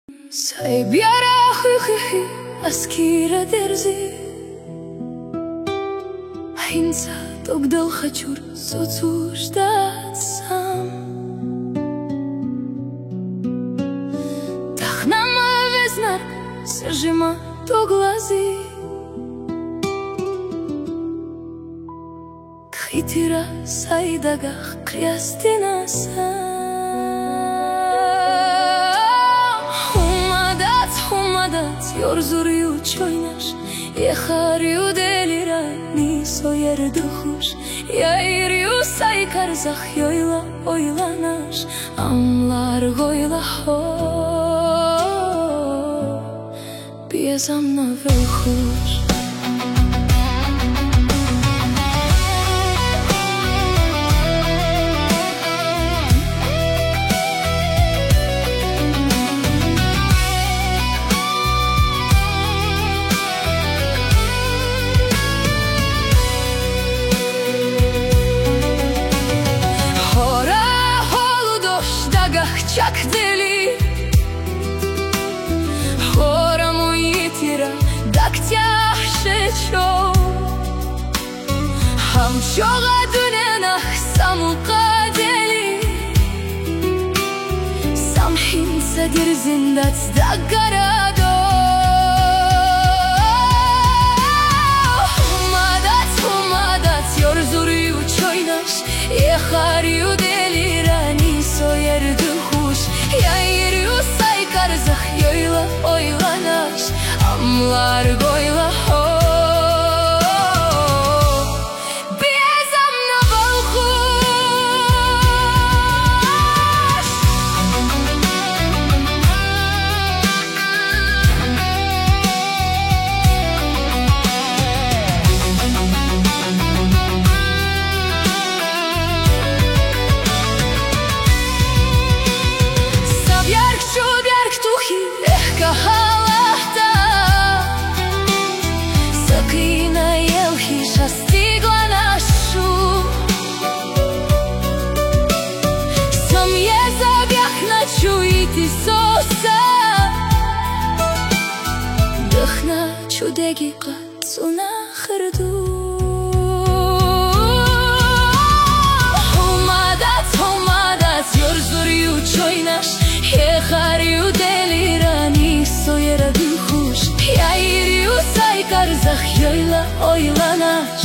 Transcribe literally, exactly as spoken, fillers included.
Сайбяра хыхы аскира дерзи Хинца тогдал хачур соцуждать сам Тахнама везнар сжима то глазы Кхитира сайдагах крястина сам Yorzuruyu çoynaş Yexariyu delira Niso yerde huş Yayriyu saykar zah yoyla oylanaş Amlar goyla ho Piezamna vel huş Чак дели Хора мої тіра Дактя шечо Хамчога дуненах самука дели Самхин садир зиндат даггарадо Хумадат хумадат Yorzuruyu çoynaş Yexariyu delira Niso yerde Yayriyu saykar zah yoyla oylanaş Amlar goyla ho Piezamna balhuş Halahta Sakina jelhi šastigla našu Sam je zabjah načujiti sosa Dahna čudegi qatsu na hrdu Humadat, humadat Yorzuruyu çoynaş Yexariyu delira Niso yerde huş Yayriyu saykar zah yoyla oylanaş